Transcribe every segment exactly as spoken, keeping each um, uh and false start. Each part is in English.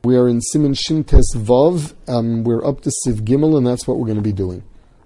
We are in Siman Shin Tes Vav. Um, we're up to Siv Gimel, and that's what we're going to be doing.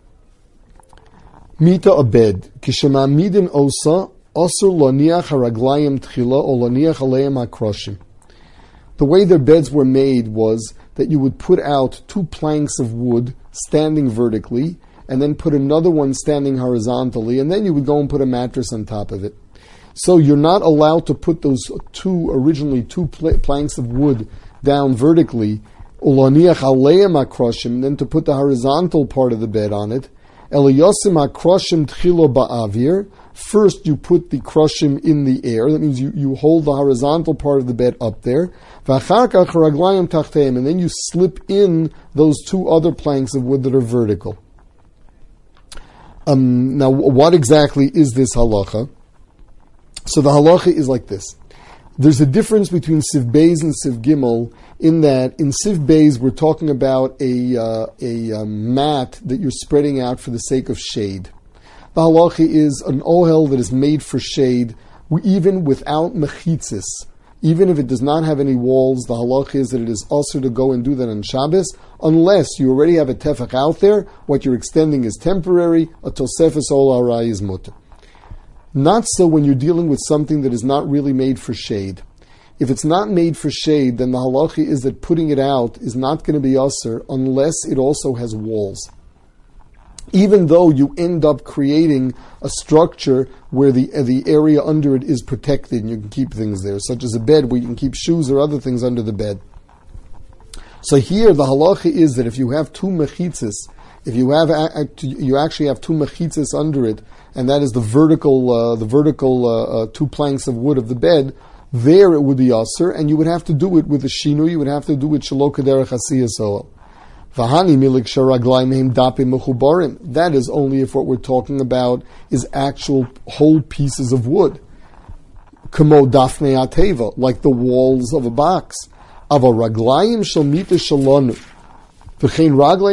Mita abed kishema midin osa asur laniach haraglayim tchila o laniach aleim hakroshim. The way their beds were made was that you would put out two planks of wood standing vertically, and then put another one standing horizontally, and then you would go and put a mattress on top of it. So you're not allowed to put those two, originally two pl- planks of wood down vertically, ulaniach aleim hakroshim, then to put the horizontal part of the bed on it. Eliyasim hakroshim tchilo ba'avir. First you put the kroshim in the air. That means you, you hold the horizontal part of the bed up there. V'achar kach raglayim tachteim, and then you slip in those two other planks of wood that are vertical. Um, now, what exactly is this halacha? So the halacha is like this. There's a difference between Siv Beis and Siv Gimel in that in Siv Beis we're talking about a uh, a um, mat that you're spreading out for the sake of shade. The halacha is an ohel that is made for shade, even without mechitzis. Even if it does not have any walls, the halacha is that it is also to go and do that on Shabbos, unless you already have a tefach out there. What you're extending is temporary. A tosefes ol arai is mutter. Not so when you're dealing with something that is not really made for shade. If it's not made for shade, then the halacha is that putting it out is not going to be usher unless it also has walls. Even though you end up creating a structure where the uh, the area under it is protected and you can keep things there, such as a bed where you can keep shoes or other things under the bed. So here the halacha is that if you have two mechitzas, if you have uh, you actually have two mechitzas under it, and that is the vertical uh, the vertical uh, uh, two planks of wood of the bed, there it would be usher, and you would have to do it with a shinu. You would have to do it shelo kederech hasiyas oel. V'hani milik sharaglayim heim dapim mechubarim. That is only if what we're talking about is actual whole pieces of wood, kamo dafnei ateva, like the walls of a box. Ava raglayim shel mita shalonu. But the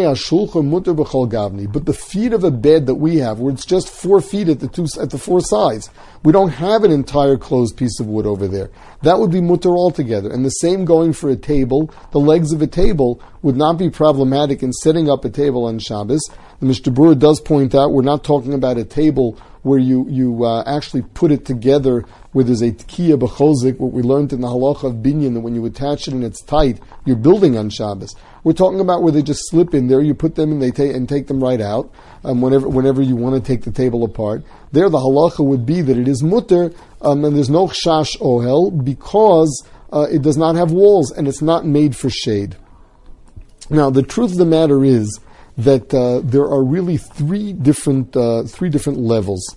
feet of a bed that we have, where it's just four feet at the two at the four sides, we don't have an entire closed piece of wood over there. That would be mutter altogether. And the same going for a table. The legs of a table would not be problematic in setting up a table on Shabbos. The Mishnah Berurah does point out we're not talking about a table where you you uh, actually put it together where there's a tkiya b'chozik, what we learned in the halacha of binyan, that when you attach it and it's tight, you're building on Shabbos. We're talking about where they just slip in there, you put them and they take and take them right out um, whenever whenever you want to take the table apart. There the halacha would be that it is mutter um, and there's no chash ohel because uh, it does not have walls and it's not made for shade. Now the truth of the matter is that uh, there are really three different uh, three different levels.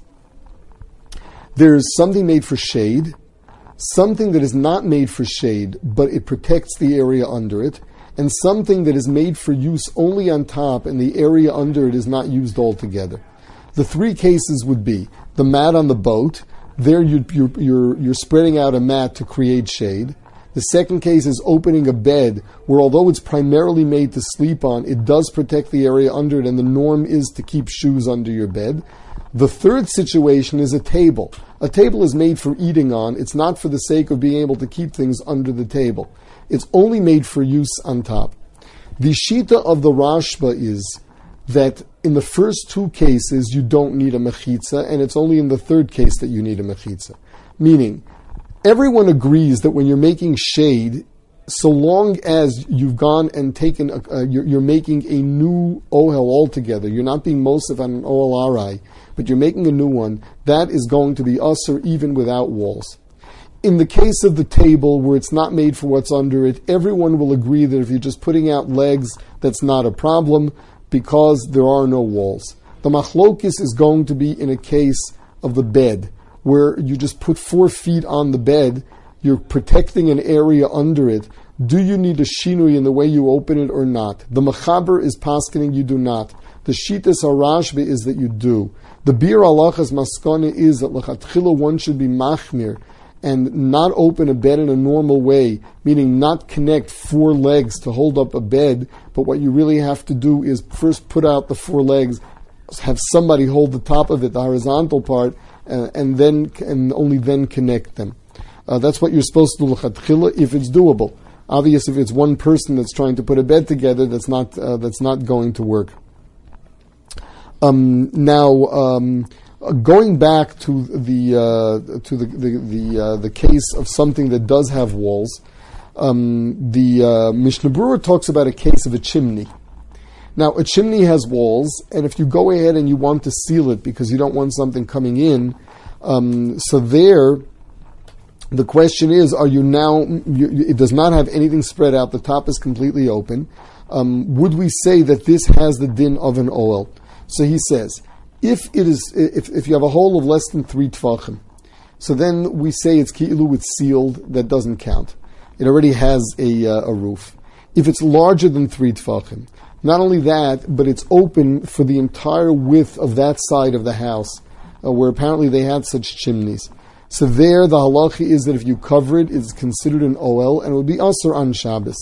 There's something made for shade, something that is not made for shade, but it protects the area under it, and something that is made for use only on top and the area under it is not used altogether. The three cases would be the mat on the boat. There you, you're, you're, you're spreading out a mat to create shade. The second case is opening a bed where, although it's primarily made to sleep on, it does protect the area under it, and the norm is to keep shoes under your bed. The third situation is a table. A table is made for eating on. It's not for the sake of being able to keep things under the table. It's only made for use on top. The shita of the Rashba is that in the first two cases you don't need a mechitza, and it's only in the third case that you need a mechitza. Meaning, everyone agrees that when you're making shade, so long as you've gone and taken, a, uh, you're, you're making a new ohel altogether, you're not being mosef on an ohel arai, but you're making a new one, that is going to be usher even without walls. In the case of the table, where it's not made for what's under it, everyone will agree that if you're just putting out legs, that's not a problem, because there are no walls. The machlokis is going to be in a case of the bed, where you just put four feet on the bed, you're protecting an area under it. Do you need a shinui in the way you open it or not? The mechaber is paskening you do not. The shitas harashbe is that you do. The bir halachas maskana is that lechatchila one should be machmir and not open a bed in a normal way, meaning not connect four legs to hold up a bed, but what you really have to do is first put out the four legs, have somebody hold the top of it, the horizontal part, uh, and then and only then connect them. Uh, that's what you're supposed to do l'chatchila if it's doable. Obvious, if it's one person that's trying to put a bed together, that's not uh, that's not going to work. Um, now, um, going back to the uh, to the the the, uh, the case of something that does have walls, um, the uh, Mishnah Berurah talks about a case of a chimney. Now, a chimney has walls, and if you go ahead and you want to seal it because you don't want something coming in, um, so there, the question is, are you now, you, it does not have anything spread out, the top is completely open. Um, would we say that this has the din of an oel? So he says, if it is, if, if you have a hole of less than three tvachim, so then we say it's ki'ilu, it's sealed, that doesn't count. It already has a, uh, a roof. If it's larger than three tvachim, not only that, but it's open for the entire width of that side of the house, uh, where apparently they had such chimneys. So there, the halacha is that if you cover it, it's considered an oel, and it would be asur on Shabbos.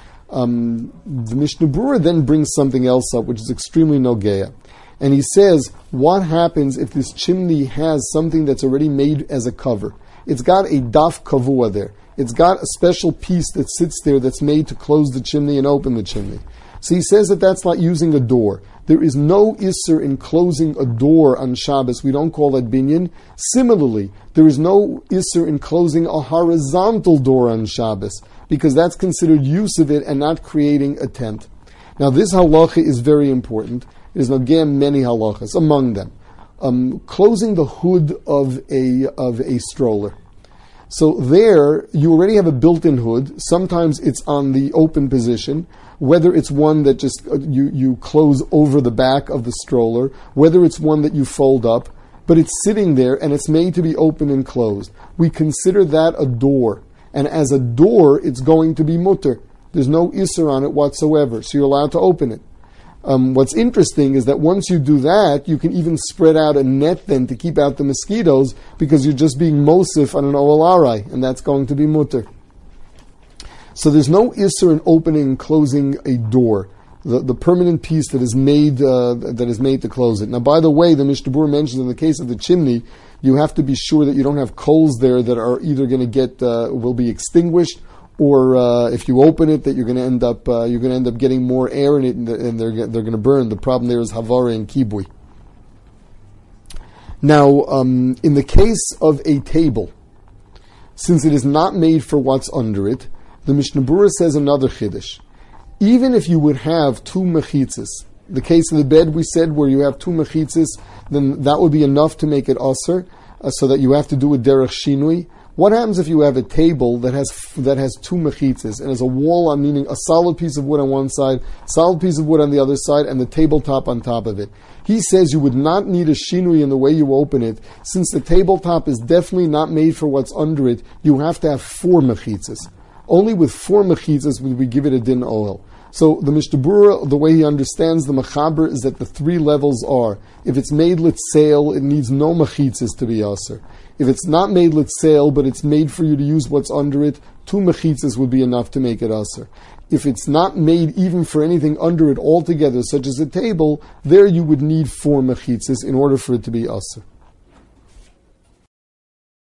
Um, the Mishnah Berurah then brings something else up, which is extremely nogeya. And he says, what happens if this chimney has something that's already made as a cover? It's got a daf kavua there. It's got a special piece that sits there that's made to close the chimney and open the chimney. So he says that that's like using a door. There is no isser in closing a door on Shabbos. We don't call that binyan. Similarly, there is no isser in closing a horizontal door on Shabbos, because that's considered use of it and not creating a tent. Now, this halacha is very important. There's again many halachas, among them um, closing the hood of a of a stroller. So there, you already have a built-in hood. Sometimes it's on the open position, whether it's one that just uh, you, you close over the back of the stroller, whether it's one that you fold up, but it's sitting there and it's made to be open and closed. We consider that a door. And as a door, it's going to be mutter. There's no isser on it whatsoever, so you're allowed to open it. Um, what's interesting is that once you do that, you can even spread out a net then to keep out the mosquitoes, because you're just being mosif on an oel arai, and that's going to be mutter. So there's no isser in opening and closing a door, the, the permanent piece that is made uh, that is made to close it. Now, by the way, the Mishnah Berurah mentions in the case of the chimney, you have to be sure that you don't have coals there that are either going to get uh, will be extinguished, or uh, if you open it, that you're going to end up uh, you're going to end up getting more air in it, and they're they're going to burn. The problem there is havara and kibui. Now, um, in the case of a table, since it is not made for what's under it, the Mishnah Berurah says another chiddush. Even if you would have two mechitzas, the case of the bed we said where you have two mechitzas, then that would be enough to make it aser, uh, so that you have to do a derech shinui. What happens if you have a table that has that has two mechitzas and has a wall on, meaning a solid piece of wood on one side, solid piece of wood on the other side, and the tabletop on top of it? He says you would not need a shinui in the way you open it, since the tabletop is definitely not made for what's under it. You have to have four mechitzas. Only with four mechitzas would we give it a din oil. So the Mishnah Berurah, the way he understands the mechaber, is that the three levels are: if it's made litzail, it needs no mechitzas to be aser. If it's not made litzail, but it's made for you to use what's under it, two mechitzas would be enough to make it aser. If it's not made even for anything under it altogether, such as a table, there you would need four mechitzas in order for it to be aser.